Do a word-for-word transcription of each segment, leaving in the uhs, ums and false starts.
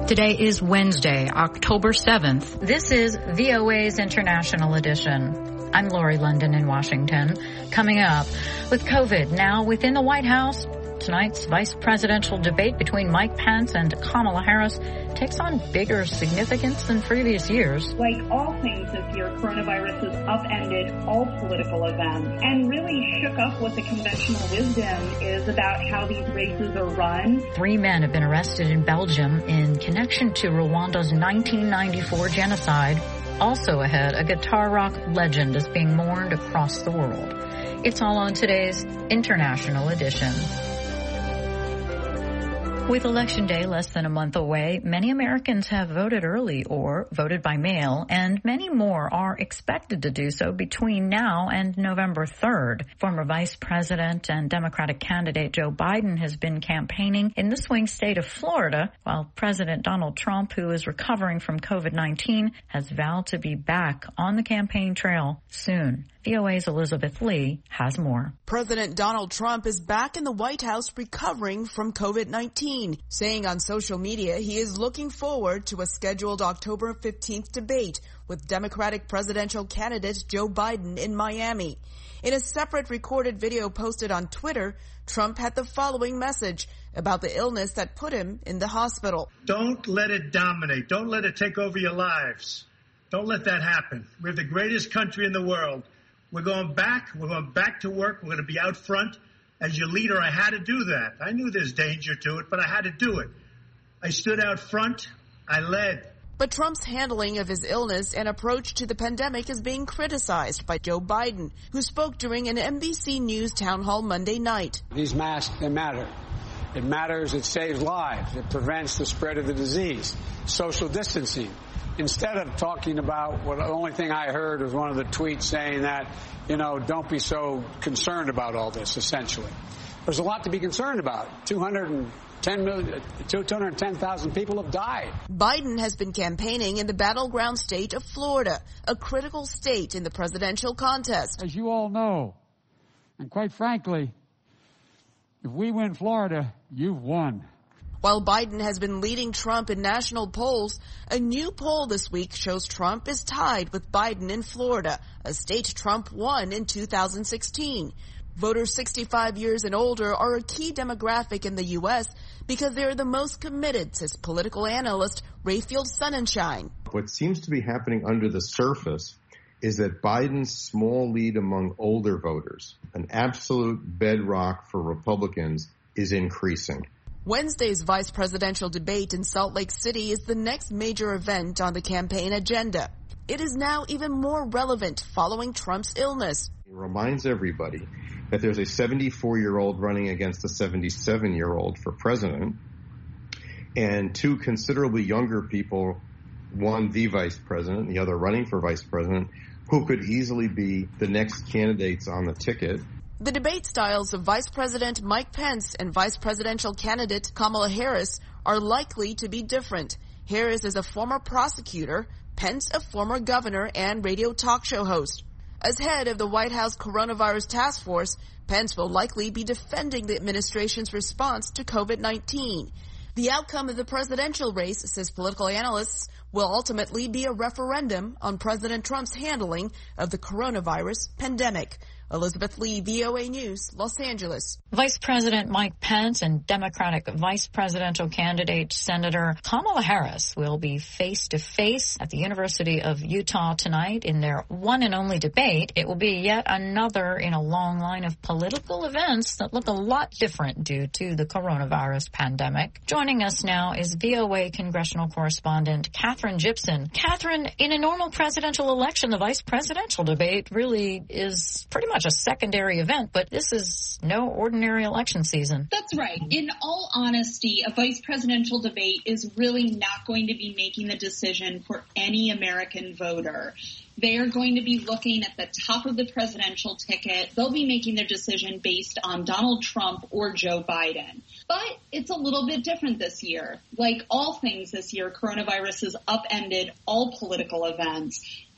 Today is Wednesday, October seventh. This is V O A's International Edition. I'm Lori London in Washington. Coming up, with COVID now within the White House, tonight's vice presidential debate between Mike Pence and Kamala Harris takes on bigger significance than previous years. Like all things this year, coronavirus has upended all political events and really shook up what the conventional wisdom is about how these races are run. Three men have been arrested in Belgium in connection to Rwanda's nineteen ninety-four genocide. Also ahead, a guitar rock legend is being mourned across the world. It's all on today's International Edition. With Election Day less than a month away, many Americans have voted early or voted by mail, and many more are expected to do so between now and November third. Former Vice President and Democratic candidate Joe Biden has been campaigning in the swing state of Florida, while President Donald Trump, who is recovering from COVID nineteen, has vowed to be back on the campaign trail soon. V O A's Elizabeth Lee has more. President Donald Trump is back in the White House recovering from COVID nineteen, saying on social media he is looking forward to a scheduled October fifteenth debate with Democratic presidential candidate Joe Biden in Miami. In a separate recorded video posted on Twitter, Trump had the following message about the illness that put him in the hospital. Don't let it dominate. Don't let it take over your lives. Don't let that happen. We're the greatest country in the world. We're going back. We're going back to work. We're going to be out front. As your leader, I had to do that. I knew there's danger to it, but I had to do it. I stood out front. I led. But Trump's handling of his illness and approach to the pandemic is being criticized by Joe Biden, who spoke during an N B C News town hall Monday night. These masks, they matter. It matters. It saves lives. It prevents the spread of the disease. Social distancing. Instead of talking about what the only thing I heard was one of the tweets saying that, you know, don't be so concerned about all this, essentially. There's a lot to be concerned about. two hundred ten million, two hundred ten thousand people have died. Biden has been campaigning in the battleground state of Florida, a critical state in the presidential contest. As you all know, and quite frankly, if we win Florida, you've won. While Biden has been leading Trump in national polls, a new poll this week shows Trump is tied with Biden in Florida, a state Trump won in two thousand sixteen. Voters sixty-five years and older are a key demographic in the U S because they're the most committed, says political analyst Rayfield Sonnenschein. What seems to be happening under the surface is that Biden's small lead among older voters, an absolute bedrock for Republicans, is increasing. Wednesday's vice presidential debate in Salt Lake City is the next major event on the campaign agenda. It is now even more relevant following Trump's illness. It reminds everybody that there's a seventy-four-year-old running against a seventy-seven-year-old for president, and two considerably younger people, one the vice president, the other running for vice president, who could easily be the next candidates on the ticket. The debate styles of Vice President Mike Pence and Vice Presidential candidate Kamala Harris are likely to be different. Harris is a former prosecutor, Pence a former governor and radio talk show host. As head of the White House Coronavirus Task Force, Pence will likely be defending the administration's response to COVID nineteen. The outcome of the presidential race, says political analysts, will ultimately be a referendum on President Trump's handling of the coronavirus pandemic. Elizabeth Lee, V O A News, Los Angeles. Vice President Mike Pence and Democratic vice presidential candidate Senator Kamala Harris will be face-to-face at the University of Utah tonight in their one and only debate. It will be yet another in a long line of political events that look a lot different due to the coronavirus pandemic. Joining us now is V O A congressional correspondent Katherine Gypson. Katherine, in a normal presidential election, the vice presidential debate really is pretty much a secondary event, but this is no ordinary election season. That's right. In all honesty, a vice presidential debate is really not going to be making the decision for any American voter. They are going to be looking at the top of the presidential ticket. They'll be making their decision based on Donald Trump or Joe Biden. But it's a little bit different this year. Like all things this year, coronavirus has upended all political events.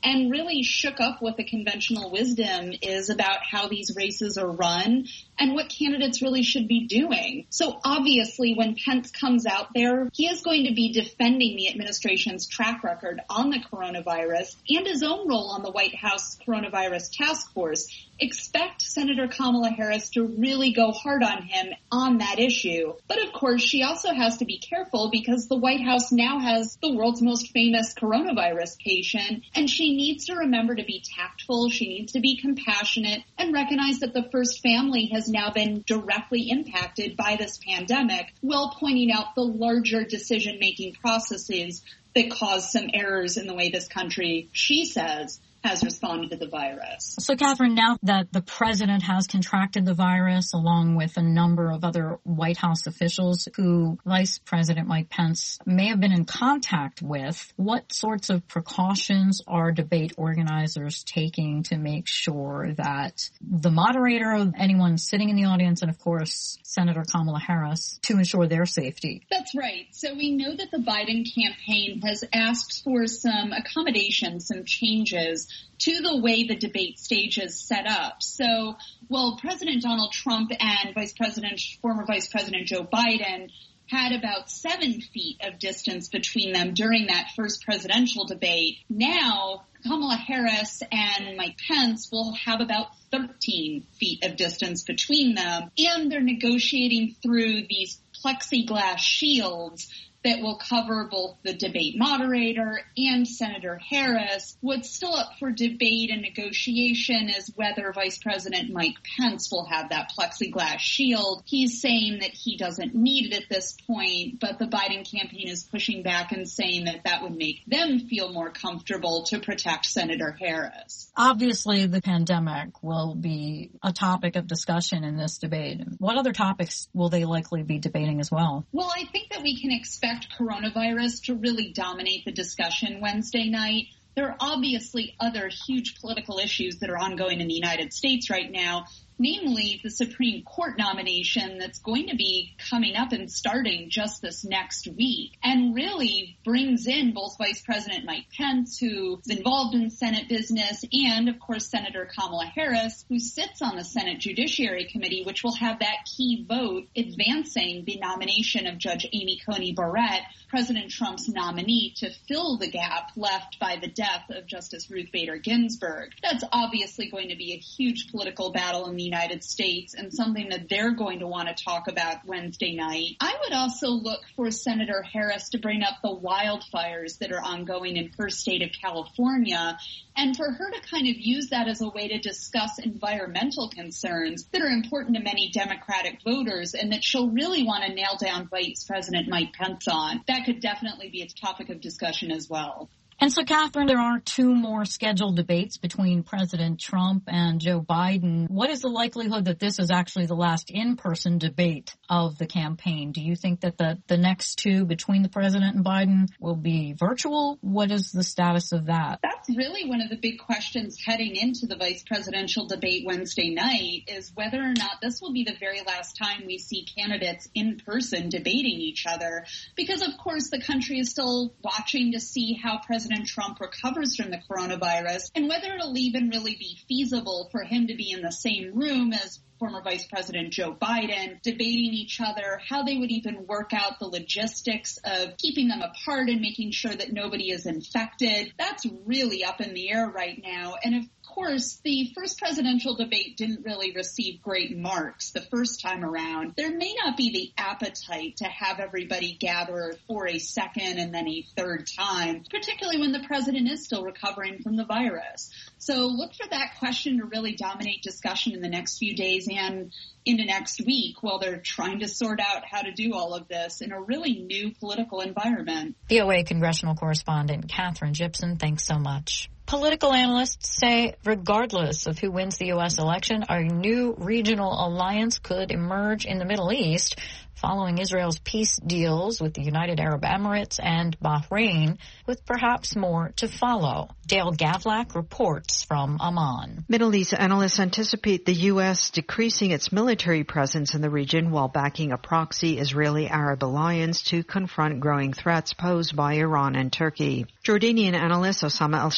and really shook up what the conventional wisdom is about how these races are run and what candidates really should be doing. So obviously when Pence comes out there, he is going to be defending the administration's track record on the coronavirus and his own role on the White House coronavirus task force. Expect Senator Kamala Harris to really go hard on him on that issue. But of course, she also has to be careful because the White House now has the world's most famous coronavirus patient, and she needs to remember to be tactful. She needs to be compassionate and recognize that the first family has now been directly impacted by this pandemic, while pointing out the larger decision-making processes that cause some errors in the way this country, she says, has responded to the virus. So, Catherine, now that the president has contracted the virus, along with a number of other White House officials who Vice President Mike Pence may have been in contact with, what sorts of precautions are debate organizers taking to make sure that the moderator, anyone sitting in the audience, and of course, Senator Kamala Harris, to ensure their safety? That's right. So we know that the Biden campaign has asked for some accommodations, some changes to the way the debate stage is set up. So, well, President Donald Trump and Vice President, former Vice President Joe Biden had about seven feet of distance between them during that first presidential debate. Now, Kamala Harris and Mike Pence will have about thirteen feet of distance between them, and they're negotiating through these plexiglass shields that will cover both the debate moderator and Senator Harris. What's still up for debate and negotiation is whether Vice President Mike Pence will have that plexiglass shield. He's saying that he doesn't need it at this point, but the Biden campaign is pushing back and saying that that would make them feel more comfortable to protect Senator Harris. Obviously, the pandemic will be a topic of discussion in this debate. What other topics will they likely be debating as well? Well, I think that we can expect coronavirus to really dominate the discussion Wednesday night. There are obviously other huge political issues that are ongoing in the United States right now, namely the Supreme Court nomination that's going to be coming up and starting just this next week, and really brings in both Vice President Mike Pence, who's involved in Senate business, and, of course, Senator Kamala Harris, who sits on the Senate Judiciary Committee, which will have that key vote advancing the nomination of Judge Amy Coney Barrett, President Trump's nominee, to fill the gap left by the death of Justice Ruth Bader Ginsburg. That's obviously going to be a huge political battle in the United States and something that they're going to want to talk about Wednesday night. I would also look for Senator Harris to bring up the wildfires that are ongoing in her state of California, and for her to kind of use that as a way to discuss environmental concerns that are important to many Democratic voters and that she'll really want to nail down Vice President Mike Pence on. That could definitely be a topic of discussion as well. And so, Catherine, there are two more scheduled debates between President Trump and Joe Biden. What is the likelihood that this is actually the last in-person debate of the campaign? Do you think that the, the next two between the president and Biden will be virtual? What is the status of that? That's really one of the big questions heading into the vice presidential debate Wednesday night, is whether or not this will be the very last time we see candidates in person debating each other. Because, of course, the country is still watching to see how President Trump recovers from the coronavirus and whether it'll even really be feasible for him to be in the same room as former Vice President Joe Biden, debating each other, how they would even work out the logistics of keeping them apart and making sure that nobody is infected. That's really up in the air right now. And of course, the first presidential debate didn't really receive great marks the first time around. There may not be the appetite to have everybody gather for a second and then a third time, particularly when the president is still recovering from the virus. So look for that question to really dominate discussion in the next few days and into next week while they're trying to sort out how to do all of this in a really new political environment. V O A congressional correspondent Katherine Gypson, thanks so much. Political analysts say regardless of who wins the U S election, a new regional alliance could emerge in the Middle East following Israel's peace deals with the United Arab Emirates and Bahrain, with perhaps more to follow. Dale Gavlak reports from Amman. Middle East analysts anticipate the U S decreasing its military presence in the region while backing a proxy Israeli-Arab alliance to confront growing threats posed by Iran and Turkey. Jordanian analyst Osama al-Sharif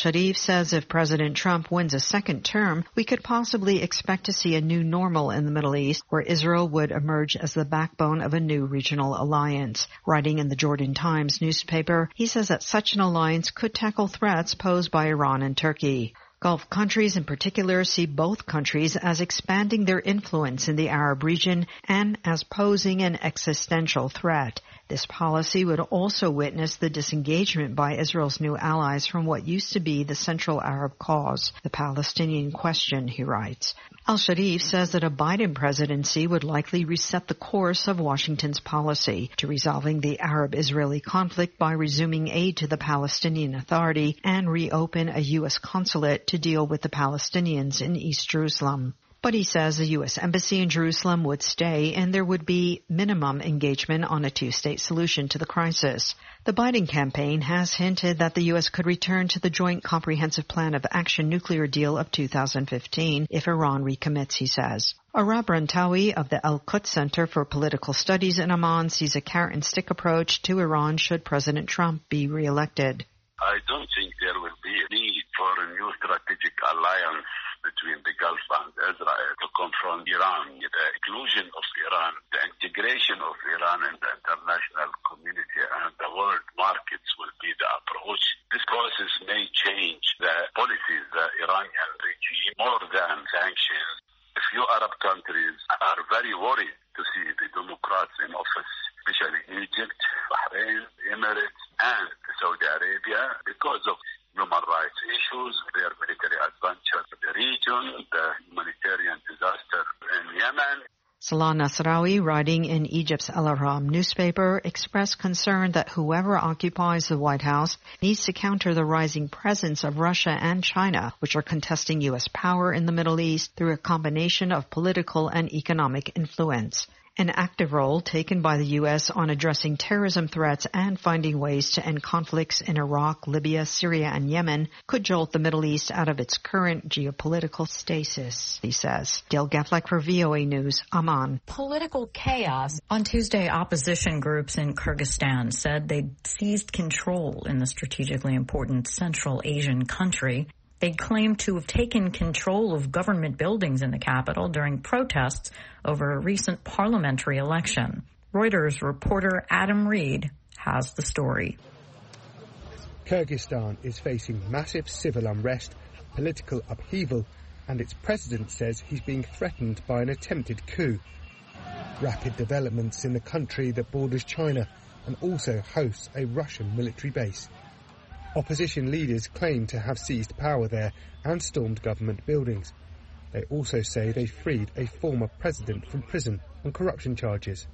says if President Trump wins a second term, we could possibly expect to see a new normal in the Middle East, where Israel would emerge as the backbone of a new regional alliance. Writing in the Jordan Times newspaper, he says that such an alliance could tackle threats posed by Iran and Turkey. Gulf countries in particular see both countries as expanding their influence in the Arab region and as posing an existential threat. This policy would also witness the disengagement by Israel's new allies from what used to be the central Arab cause, the Palestinian question, he writes. Al-Sharif says that a Biden presidency would likely reset the course of Washington's policy to resolving the Arab-Israeli conflict by resuming aid to the Palestinian Authority and reopen a U S consulate to deal with the Palestinians in East Jerusalem. But he says the U S embassy in Jerusalem would stay and there would be minimum engagement on a two-state solution to the crisis. The Biden campaign has hinted that the U S could return to the Joint Comprehensive Plan of Action nuclear deal of two thousand fifteen if Iran recommits, he says. Arab Rantawi of the Al-Quds Center for Political Studies in Amman sees a carrot-and-stick approach to Iran should President Trump be reelected. I don't think there will be a need for a new strategic alliance between the Gulf and Israel to confront Iran. The inclusion of Iran, the integration of Iran in the international community and the world markets will be the approach. This process may change the policies, the Iranian regime, more than sanctions. A few Arab countries are very worried to see the Democrats in office, especially Egypt, Bahrain, Emirates, and Saudi Arabia, because of human rights issues, their military adventure in the region, the humanitarian disaster in Yemen. Salah Nasrawi, writing in Egypt's Al-Ahram newspaper, expressed concern that whoever occupies the White House needs to counter the rising presence of Russia and China, which are contesting U S power in the Middle East through a combination of political and economic influence. An active role taken by the U S on addressing terrorism threats and finding ways to end conflicts in Iraq, Libya, Syria, and Yemen could jolt the Middle East out of its current geopolitical stasis, he says. Dale Gefleck for V O A News, Amman. Political chaos. On Tuesday, opposition groups in Kyrgyzstan said they'd seized control in the strategically important Central Asian country. They claim to have taken control of government buildings in the capital during protests over a recent parliamentary election. Reuters reporter Adam Reed has the story. Kyrgyzstan is facing massive civil unrest, political upheaval, and its president says he's being threatened by an attempted coup. Rapid developments in the country that borders China and also hosts a Russian military base. Opposition leaders claim to have seized power there and stormed government buildings. They also say they freed a former president from prison on corruption charges.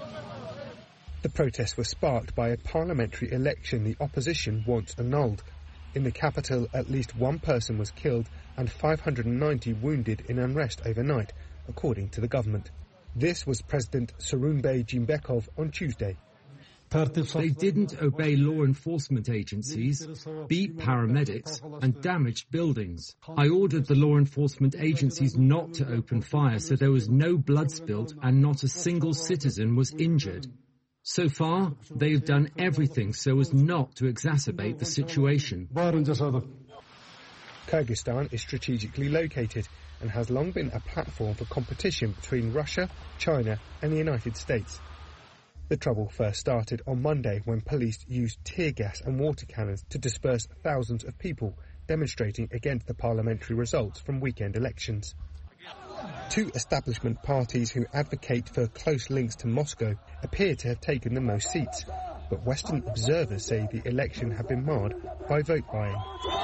The protests were sparked by a parliamentary election the opposition wants annulled. In the capital, at least one person was killed and five hundred ninety wounded in unrest overnight, according to the government. This was President Surunbay Jeenbekov on Tuesday. They didn't obey law enforcement agencies, beat paramedics, and damaged buildings. I ordered the law enforcement agencies not to open fire, so there was no blood spilled and not a single citizen was injured. So far, they have done everything so as not to exacerbate the situation. Kyrgyzstan is strategically located and has long been a platform for competition between Russia, China, and the United States. The trouble first started on Monday when police used tear gas and water cannons to disperse thousands of people demonstrating against the parliamentary results from weekend elections. Two establishment parties who advocate for close links to Moscow appear to have taken the most seats, but Western observers say the election had been marred by vote buying.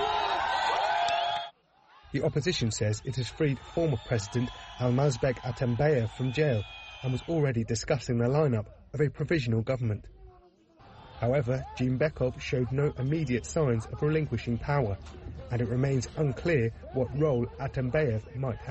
The opposition says it has freed former President Almazbek Atambayev from jail and was already discussing the lineup of a provisional government. However, Jeenbekov showed no immediate signs of relinquishing power, and it remains unclear what role Atambayev might have.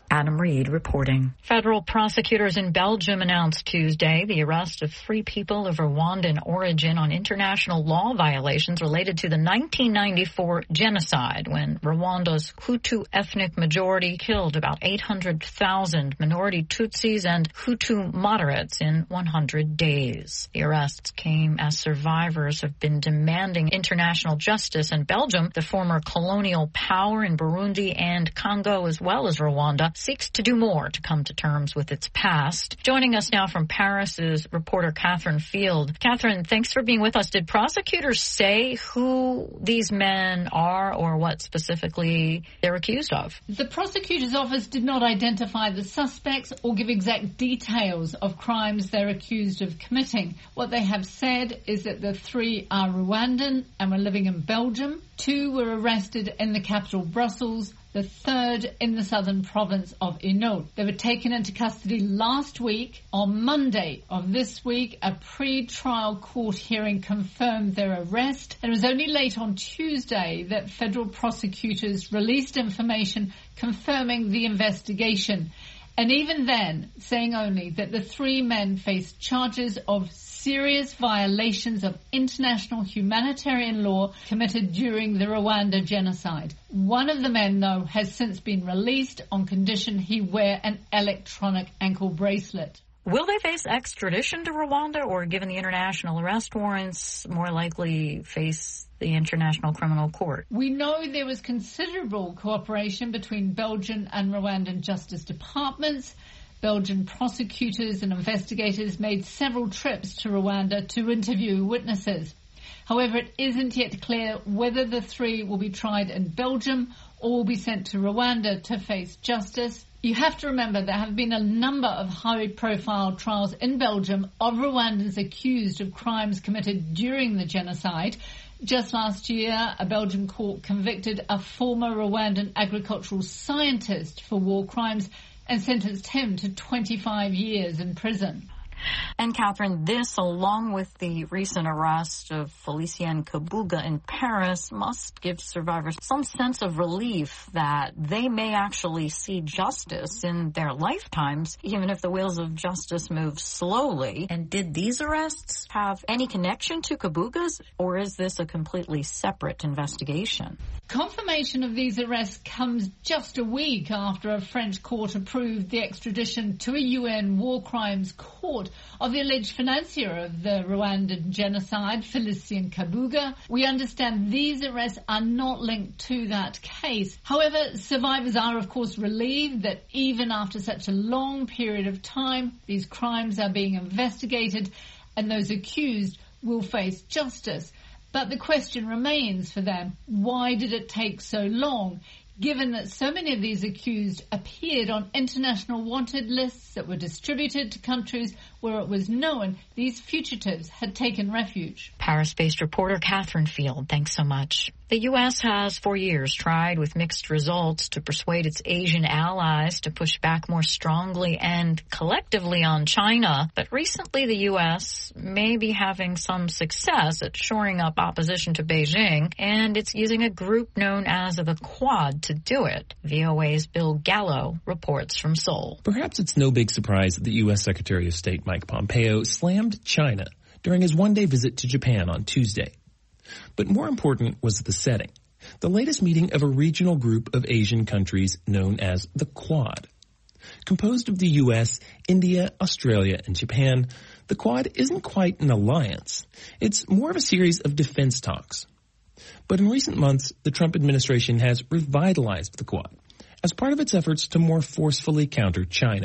Adam Reed reporting. Federal prosecutors in Belgium announced Tuesday the arrest of three people of Rwandan origin on international law violations related to the nineteen ninety-four genocide, when Rwanda's Hutu ethnic majority killed about eight hundred thousand minority Tutsis and Hutu moderates in one hundred days. The arrests came as survivors have been demanding international justice in Belgium. The former colonial power in Burundi and Congo, as well as Rwanda, seeks to do more to come to terms with its past. Joining us now from Paris is reporter Catherine Field. Catherine, thanks for being with us. Did prosecutors say who these men are or what specifically they're accused of? The prosecutor's office did not identify the suspects or give exact details of crimes they're accused of committing. What they have said is that the three are Rwandan and were living in Belgium. Two were arrested in the capital, Brussels. The third in the southern province of Hainaut. They were taken into custody last week. On Monday of this week, a pre-trial court hearing confirmed their arrest. And it was only late on Tuesday that federal prosecutors released information confirming the investigation. And even then, saying only that the three men faced charges of serious violations of international humanitarian law committed during the Rwanda genocide. One of the men, though, has since been released on condition he wear an electronic ankle bracelet. Will they face extradition to Rwanda, or, given the international arrest warrants, more likely face the International Criminal Court? We know there was considerable cooperation between Belgian and Rwandan justice departments. Belgian prosecutors and investigators made several trips to Rwanda to interview witnesses. However, it isn't yet clear whether the three will be tried in Belgium or will be sent to Rwanda to face justice. You have to remember there have been a number of high-profile trials in Belgium of Rwandans accused of crimes committed during the genocide. Just last year, a Belgian court convicted a former Rwandan agricultural scientist for war crimes and sentenced him to twenty-five years in prison. And Catherine, this, along with the recent arrest of Felicien Kabuga in Paris, must give survivors some sense of relief that they may actually see justice in their lifetimes, even if the wheels of justice move slowly. And did these arrests have any connection to Kabuga's, or is this a completely separate investigation? Confirmation of these arrests comes just a week after a French court approved the extradition to a U N war crimes court of the alleged financier of the Rwandan genocide, Felicien Kabuga. We understand these arrests are not linked to that case. However, survivors are, of course, relieved that even after such a long period of time, these crimes are being investigated and those accused will face justice. But the question remains for them, why did it take so long, given that so many of these accused appeared on international wanted lists that were distributed to countries where it was known these fugitives had taken refuge? Paris-based reporter Catherine Field, thanks so much. The U S has for years tried with mixed results to persuade its Asian allies to push back more strongly and collectively on China. But recently the U S may be having some success at shoring up opposition to Beijing, and it's using a group known as the Quad to do it. V O A's Bill Gallo reports from Seoul. Perhaps it's no big surprise that the U S Secretary of State Mike Pompeo slammed China during his one-day visit to Japan on Tuesday. But more important was the setting, the latest meeting of a regional group of Asian countries known as the Quad. Composed of the U S, India, Australia, and Japan, the Quad isn't quite an alliance. It's more of a series of defense talks. But in recent months, the Trump administration has revitalized the Quad as part of its efforts to more forcefully counter China.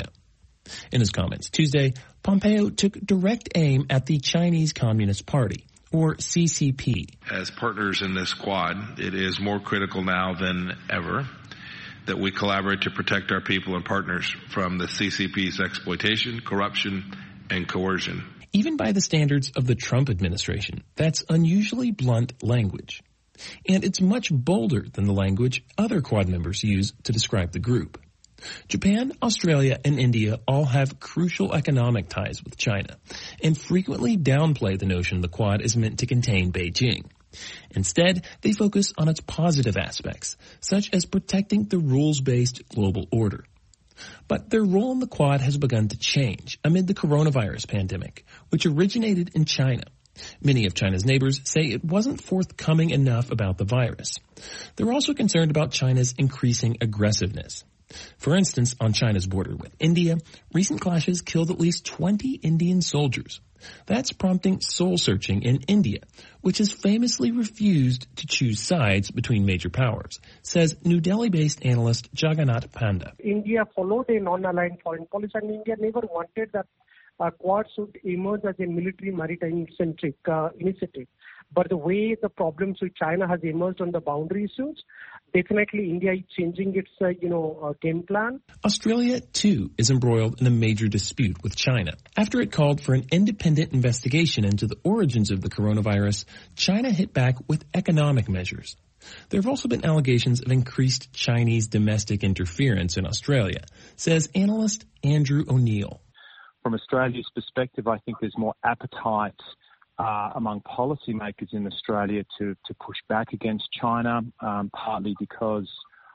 In his comments Tuesday, Pompeo took direct aim at the Chinese Communist Party, or C C P. As partners in this Quad, it is more critical now than ever that we collaborate to protect our people and partners from the C C P's exploitation, corruption, and coercion. Even by the standards of the Trump administration, that's unusually blunt language. And it's much bolder than the language other Quad members use to describe the group. Japan, Australia, and India all have crucial economic ties with China and frequently downplay the notion the Quad is meant to contain Beijing. Instead, they focus on its positive aspects, such as protecting the rules-based global order. But their role in the Quad has begun to change amid the coronavirus pandemic, which originated in China. Many of China's neighbors say it wasn't forthcoming enough about the virus. They're also concerned about China's increasing aggressiveness. For instance, on China's border with India, recent clashes killed at least twenty Indian soldiers. That's prompting soul-searching in India, which has famously refused to choose sides between major powers, says New Delhi-based analyst Jagannath Panda. India followed a non-aligned foreign policy, and India never wanted that uh, Quad should emerge as a military maritime-centric uh, initiative. But the way the problems with China has emerged on the boundary issues, definitely India is changing its, uh, you know, uh, game plan. Australia, too, is embroiled in a major dispute with China. After it called for an independent investigation into the origins of the coronavirus, China hit back with economic measures. There have also been allegations of increased Chinese domestic interference in Australia, says analyst Andrew O'Neill. From Australia's perspective, I think there's more appetite Uh, among policymakers in Australia to, to push back against China, um, partly because,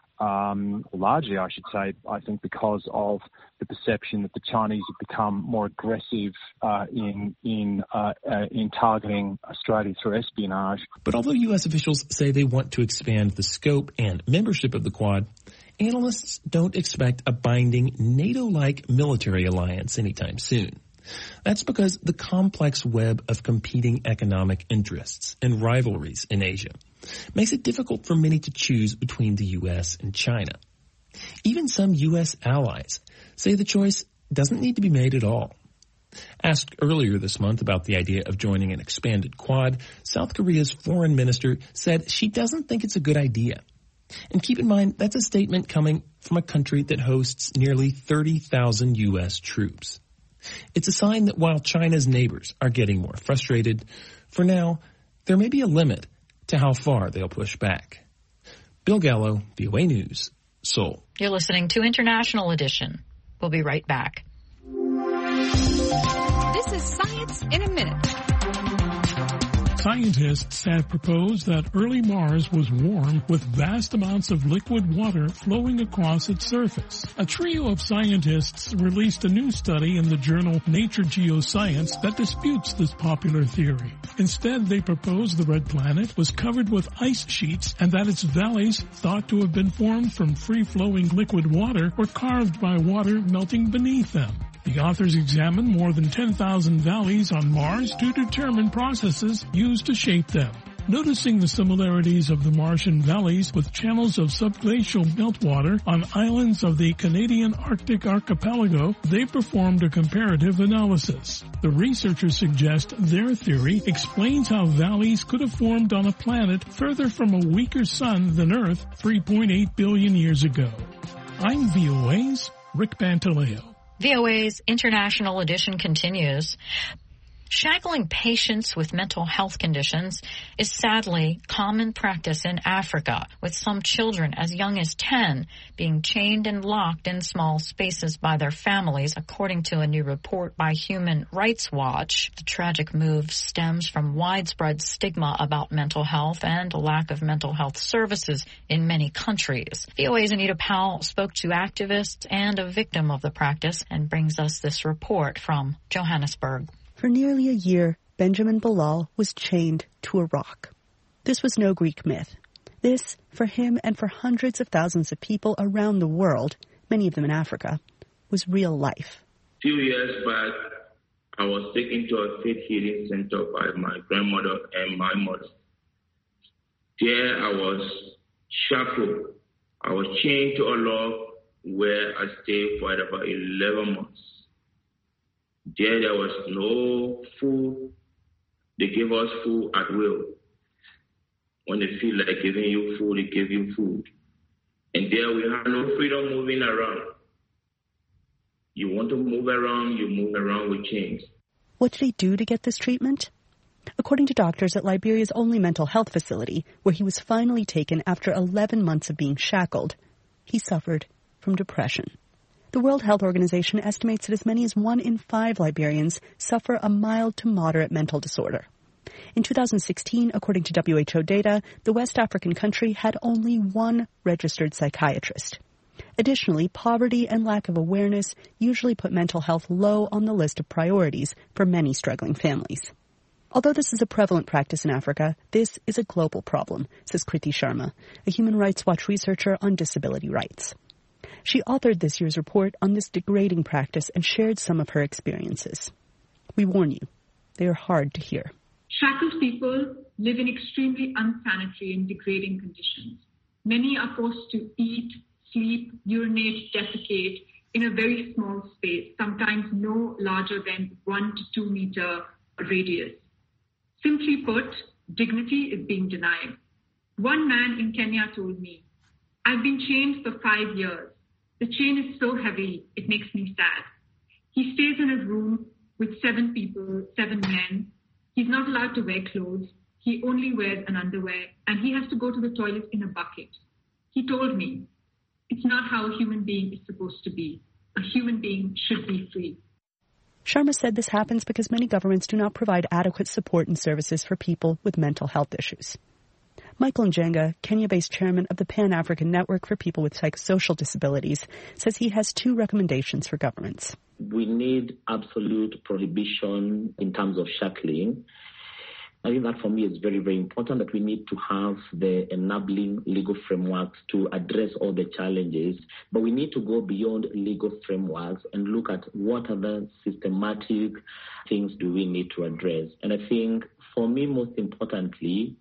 um, largely I should say, I think because of the perception that the Chinese have become more aggressive uh, in in uh, uh, in targeting Australia through espionage. But although U S officials say they want to expand the scope and membership of the Quad, analysts don't expect a binding NATO-like military alliance anytime soon. That's because the complex web of competing economic interests and rivalries in Asia makes it difficult for many to choose between the U S and China. Even some U S allies say the choice doesn't need to be made at all. Asked earlier this month about the idea of joining an expanded Quad, South Korea's foreign minister said she doesn't think it's a good idea. And keep in mind, that's a statement coming from a country that hosts nearly thirty thousand U S troops. It's a sign that while China's neighbors are getting more frustrated, for now, there may be a limit to how far they'll push back. Bill Gallo, V O A News, Seoul. You're listening to International Edition. We'll be right back. This is Science in a Minute. Scientists have proposed that early Mars was warm with vast amounts of liquid water flowing across its surface. A trio of scientists released a new study in the journal Nature Geoscience that disputes this popular theory. Instead, they propose the red planet was covered with ice sheets and that its valleys, thought to have been formed from free-flowing liquid water, were carved by water melting beneath them. The authors examined more than ten thousand valleys on Mars to determine processes used to shape them. Noticing the similarities of the Martian valleys with channels of subglacial meltwater on islands of the Canadian Arctic archipelago, they performed a comparative analysis. The researchers suggest their theory explains how valleys could have formed on a planet further from a weaker sun than Earth three point eight billion years ago. I'm V O A's Rick Pantaleo. V O A's International Edition continues. Shackling patients with mental health conditions is sadly common practice in Africa, with some children as young as ten being chained and locked in small spaces by their families, according to a new report by Human Rights Watch. The tragic move stems from widespread stigma about mental health and a lack of mental health services in many countries. V O A's Anita Powell spoke to activists and a victim of the practice and brings us this report from Johannesburg. For nearly a year, Benjamin Bilal was chained to a rock. This was no Greek myth. This, for him and for hundreds of thousands of people around the world, many of them in Africa, was real life. A few years back, I was taken to a faith healing center by my grandmother and my mother. There I was shackled. I was chained to a log where I stayed for about eleven months. There, there was no food. They gave us food at will. When they feel like giving you food, they give you food. And there we had no freedom moving around. You want to move around, you move around with chains. What did he do to get this treatment? According to doctors at Liberia's only mental health facility, where he was finally taken after eleven months of being shackled, he suffered from depression. The World Health Organization estimates that as many as one in five Liberians suffer a mild to moderate mental disorder. In two thousand sixteen, according to W H O data, the West African country had only one registered psychiatrist. Additionally, poverty and lack of awareness usually put mental health low on the list of priorities for many struggling families. Although this is a prevalent practice in Africa, this is a global problem, says Kriti Sharma, a Human Rights Watch researcher on disability rights. She authored this year's report on this degrading practice and shared some of her experiences. We warn you, they are hard to hear. Shackled people live in extremely unsanitary and degrading conditions. Many are forced to eat, sleep, urinate, defecate in a very small space, sometimes no larger than one to two meter radius. Simply put, dignity is being denied. One man in Kenya told me, "I've been chained for five years. The chain is so heavy, it makes me sad." He stays in a room with seven people, seven men. He's not allowed to wear clothes. He only wears an underwear, and he has to go to the toilet in a bucket. He told me, "It's not how a human being is supposed to be. A human being should be free." Sharma said this happens because many governments do not provide adequate support and services for people with mental health issues. Michael Njenga, Kenya-based chairman of the Pan-African Network for People with Psychosocial Disabilities, says he has two recommendations for governments. We need absolute prohibition in terms of shackling. I think that for me is very, very important, that we need to have the enabling legal frameworks to address all the challenges. But we need to go beyond legal frameworks and look at what other systematic things do we need to address. And I think for me, most importantly,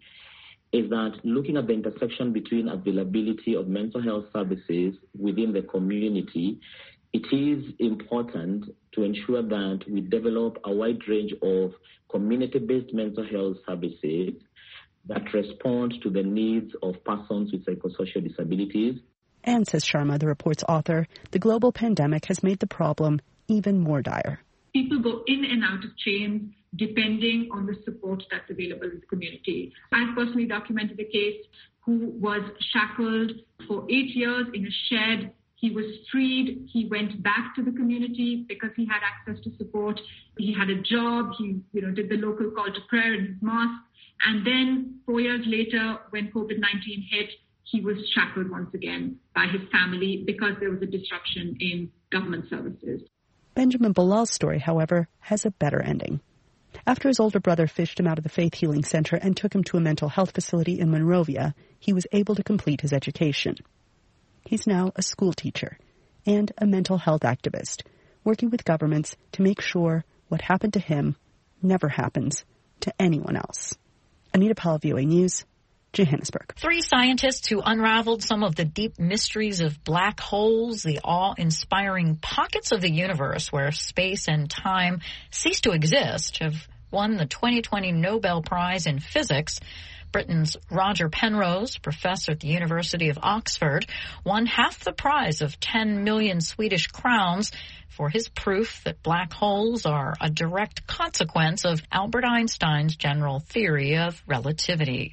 is that looking at the intersection between availability of mental health services within the community, it is important to ensure that we develop a wide range of community-based mental health services that respond to the needs of persons with psychosocial disabilities. And, says Sharma, the report's author, the global pandemic has made the problem even more dire. People go in and out of chains depending on the support that's available in the community. I've personally documented a case who was shackled for eight years in a shed. He was freed. He went back to the community because he had access to support. He had a job. He, you know, did the local call to prayer in his mosque. And then four years later, when COVID nineteen hit, he was shackled once again by his family because there was a disruption in government services. Benjamin Bilal's story, however, has a better ending. After his older brother fished him out of the Faith Healing Center and took him to a mental health facility in Monrovia, he was able to complete his education. He's now a school teacher and a mental health activist, working with governments to make sure what happened to him never happens to anyone else. Anita Powell, V O A News, Johannesburg. Three scientists who unraveled some of the deep mysteries of black holes, the awe-inspiring pockets of the universe where space and time cease to exist, have won the twenty twenty Nobel Prize in Physics. Britain's Roger Penrose, professor at the University of Oxford, won half the prize of ten million Swedish crowns for his proof that black holes are a direct consequence of Albert Einstein's general theory of relativity.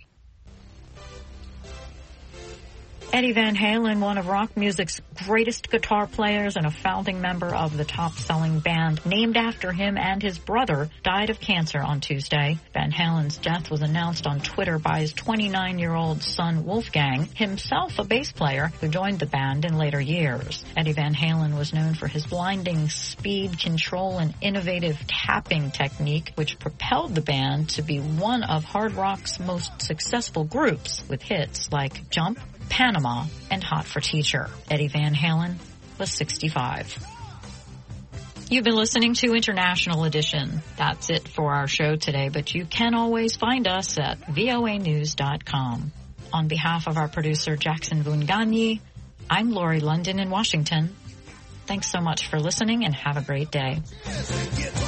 Eddie Van Halen, one of rock music's greatest guitar players and a founding member of the top-selling band named after him and his brother, died of cancer on Tuesday. Van Halen's death was announced on Twitter by his twenty-nine-year-old son, Wolfgang, himself a bass player who joined the band in later years. Eddie Van Halen was known for his blinding speed, control, and innovative tapping technique, which propelled the band to be one of hard rock's most successful groups, with hits like Jump, Panama, and Hot for Teacher. Eddie Van Halen was sixty-five. You've been listening to International Edition. That's it for our show today, but you can always find us at V O A news dot com. On behalf of our producer, Jackson Vunganyi, I'm Lori London in Washington. Thanks so much for listening and have a great day.